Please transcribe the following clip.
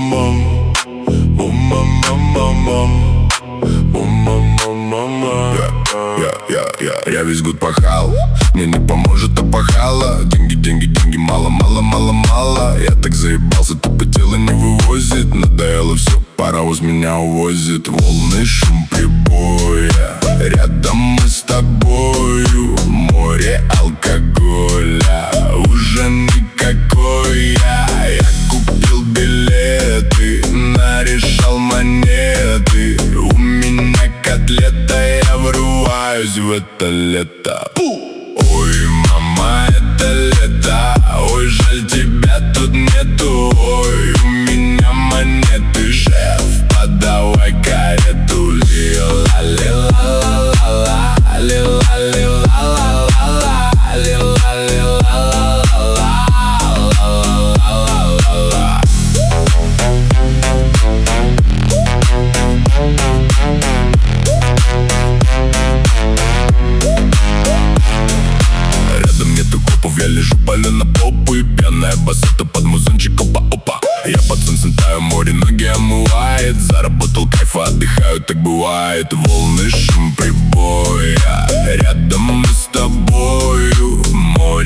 Я весь год пахал, мне не поможет опахало. Деньги, деньги, деньги, мало, мало, мало, мало. Я так заебался, тупо тело не вывозит. Надоело все, паровоз меня увозит. Волны, шум прибоя, рядом мы с тобою. Море алкоголя, уже никакой я купил билеты, нарешал монеты. У меня котлета, я врываюсь в это лето. Ой, мама, это лето. Ой, жаль, тебя тут нету. Ой, у меня монеты, шеф, подавай карету. Ли-ла-ли-ла-ла-ла, ли-ла-ли-ла-ла-ла, ли-ла-ли-ла-ла-ла. Рядом нету копов, я лежу, палю на попу. И пьяная бассета под музончик, опа-опа. Я пацан сентаю, море ноги омывает. Заработал кайфа, отдыхаю, так бывает. Волны, шум прибоя, рядом мы с тобою.